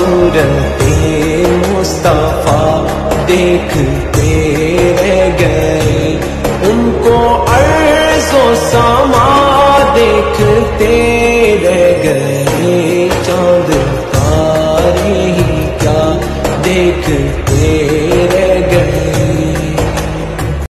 सूरते मुस्तफा देखते रह गए, उनको अर्ज़ो समा देखते